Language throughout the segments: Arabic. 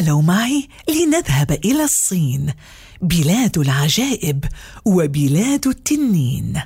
تعالوا معي لنذهب إلى الصين، بلاد العجائب وبلاد التنين.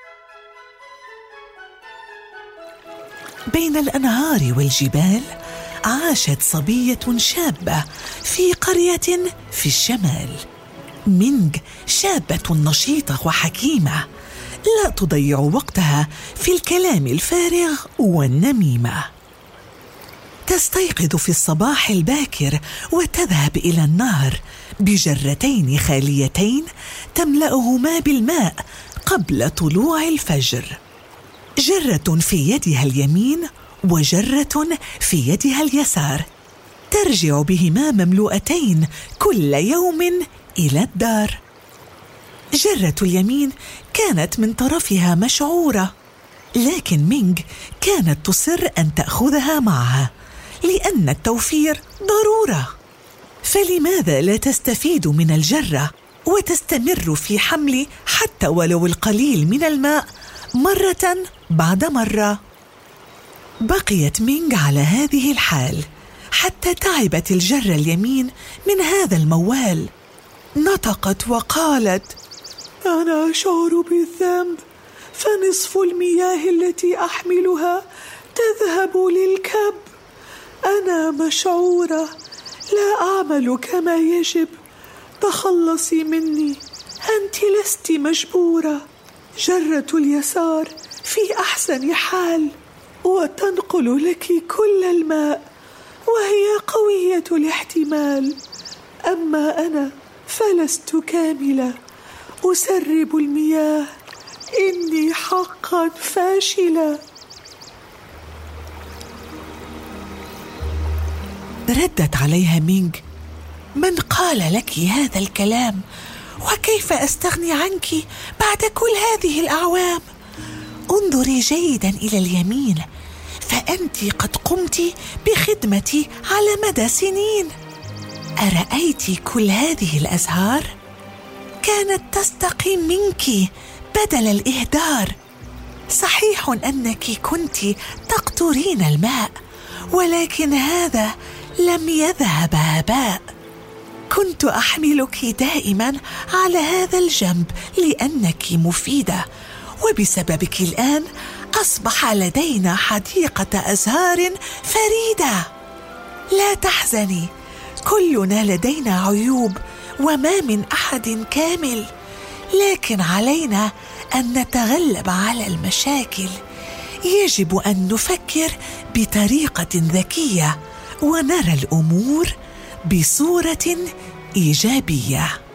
بين الأنهار والجبال عاشت صبية شابة في قرية في الشمال. مينغ شابة نشيطة وحكيمة، لا تضيع وقتها في الكلام الفارغ والنميمة. تستيقظ في الصباح الباكر وتذهب إلى النهر بجرتين خاليتين تملأهما بالماء قبل طلوع الفجر، جرة في يدها اليمين وجرة في يدها اليسار، ترجع بهما مملوءتين كل يوم إلى الدار. جرة اليمين كانت من طرفها مشعورة، لكن مينغ كانت تصر أن تأخذها معها لأن التوفير ضرورة. فلماذا لا تستفيد من الجرة وتستمر في حمل حتى ولو القليل من الماء مرة بعد مرة؟ بقيت مينغ على هذه الحال حتى تعبت الجرة اليمين من هذا الموال. نطقت وقالت: أنا أشعر بالذنب، فنصف المياه التي أحملها تذهب للكب. أنا مشعورة، لا أعمل كما يجب. تخلصي مني، أنت لست مجبورة. جرة اليسار في أحسن حال وتنقل لك كل الماء، وهي قوية الاحتمال. أما أنا فلست كاملة، أسرب المياه، إني حقا فاشلة. ردت عليها مينغ: من قال لك هذا الكلام؟ وكيف أستغني عنك بعد كل هذه الأعوام؟ انظري جيدا إلى اليمين، فأنت قد قمت بخدمتي على مدى سنين. أرأيت كل هذه الأزهار؟ كانت تستقي منك بدل الإهدار. صحيح أنك كنت تقطرين الماء، ولكن هذا لم يذهب هباء. كنت أحملك دائما على هذا الجنب لأنك مفيدة، وبسببك الآن أصبح لدينا حديقة أزهار فريدة. لا تحزني، كلنا لدينا عيوب وما من أحد كامل، لكن علينا أن نتغلب على المشاكل. يجب أن نفكر بطريقة ذكية ونرى الأمور بصورة إيجابية.